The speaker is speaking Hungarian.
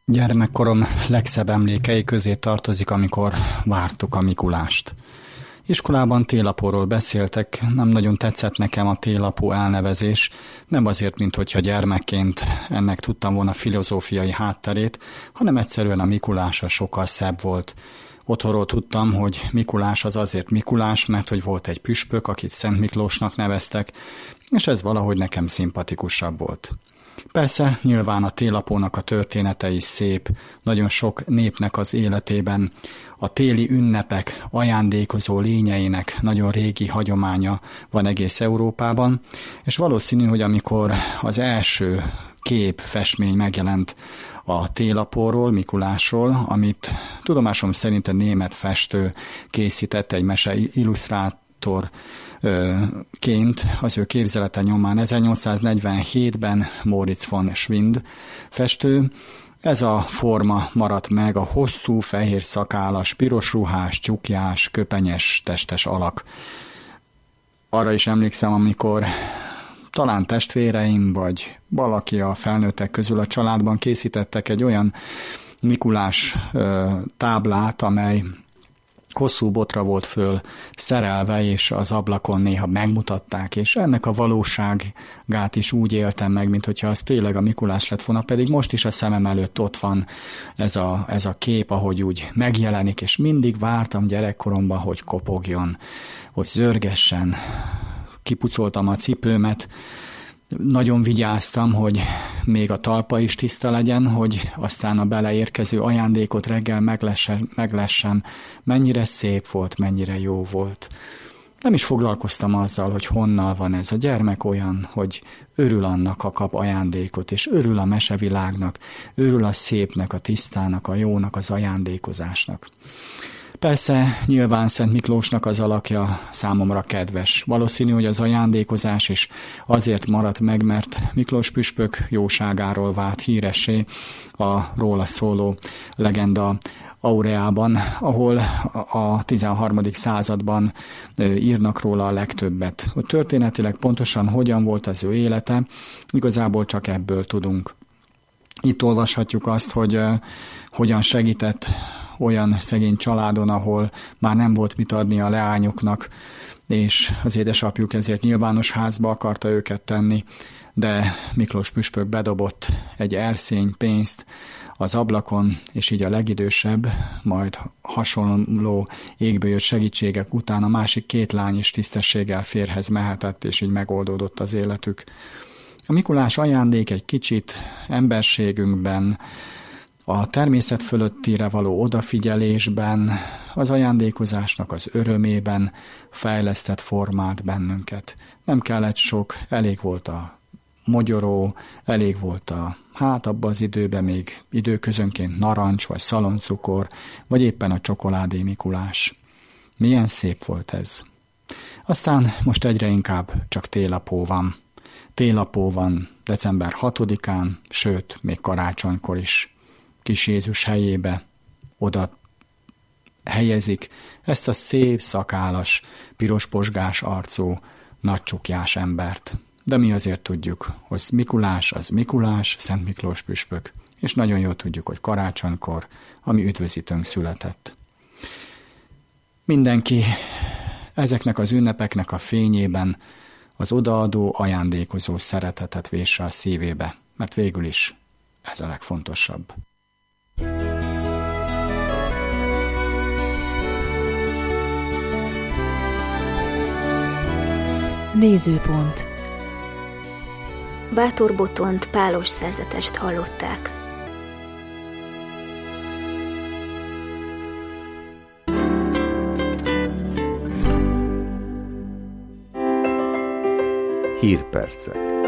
Gyermekkorom legszebb emlékei közé tartozik, amikor vártuk a Mikulást. Iskolában télapóról beszéltek, nem nagyon tetszett nekem a télapó elnevezés, nem azért, minthogyha gyermekként ennek tudtam volna filozófiai hátterét, hanem egyszerűen a Mikulás sokkal szebb volt. Otthonról tudtam, hogy Mikulás az azért Mikulás, mert hogy volt egy püspök, akit Szent Miklósnak neveztek, és ez valahogy nekem szimpatikusabb volt. Persze, nyilván a télapónak a története is szép, nagyon sok népnek az életében a téli ünnepek ajándékozó lényeinek nagyon régi hagyománya van egész Európában, és valószínű, hogy amikor az első festmény megjelent a télapóról, Mikulásról, amit tudomásom szerint a német festő készített, egy mese illusztrátor ként az ő képzelete nyomán 1847-ben Moritz von Schwind festő. Ez a forma maradt meg, a hosszú, fehér szakállas, piros ruhás, csukjás, köpenyes, testes alak. Arra is emlékszem, amikor talán testvéreim, vagy valaki a felnőttek közül a családban készítettek egy olyan Mikulás táblát, amely hosszú botra volt föl szerelve, és az ablakon néha megmutatták, és ennek a valóságát is úgy éltem meg, mint hogyha az tényleg a Mikulás lett volna, pedig most is a szemem előtt ott van ez a kép, ahogy úgy megjelenik, és mindig vártam gyerekkoromban, hogy kopogjon, hogy zörgessen, kipucoltam a cipőmet, nagyon vigyáztam, hogy még a talpa is tiszta legyen, hogy aztán a beleérkező ajándékot reggel meglessem. Mennyire szép volt, mennyire jó volt. Nem is foglalkoztam azzal, hogy honnan van ez. A gyermek olyan, hogy örül annak, ha kap ajándékot, és örül a mesevilágnak, örül a szépnek, a tisztának, a jónak, az ajándékozásnak. Persze, nyilván Szent Miklósnak az alakja számomra kedves. Valószínű, hogy az ajándékozás is azért maradt meg, mert Miklós püspök jóságáról vált híressé a róla szóló legenda Aureában, ahol a 13. században írnak róla a legtöbbet. Történetileg pontosan hogyan volt az ő élete, igazából csak ebből tudunk. Itt olvashatjuk azt, hogy hogyan segített olyan szegény családon, ahol már nem volt mit adni a leányoknak, és az édesapjuk ezért nyilvános házba akarta őket tenni, de Miklós püspök bedobott egy erszény pénzt az ablakon, és így a legidősebb, majd hasonló égből jött segítségek után a másik 2 lány is tisztességgel férjhez mehetett, és így megoldódott az életük. A Mikulás ajándék egy kicsit emberségünkben, a természet fölöttire való odafigyelésben, az ajándékozásnak az örömében fejlesztett formált bennünket. Nem kellett sok, elég volt a mogyoró, elég volt abban az időben még időközönként narancs, vagy szaloncukor, vagy éppen a csokoládé Mikulás. Milyen szép volt ez. Aztán most egyre inkább csak télapó van. Télapó van december 6-án, sőt, még karácsonykor is. Kis Jézus helyébe oda helyezik ezt a szép, szakállas, piros posgás arcú, nagy csukjás embert. De mi azért tudjuk, hogy Mikulás az Mikulás, Szent Miklós püspök, és nagyon jól tudjuk, hogy karácsonykor, ami üdvözítőnk született. Mindenki ezeknek az ünnepeknek a fényében az odaadó, ajándékozó szeretetet vésse a szívébe, mert végül is ez a legfontosabb. Nézőpont. Bátor Botont pálos szerzetest hallották. Hírpercek.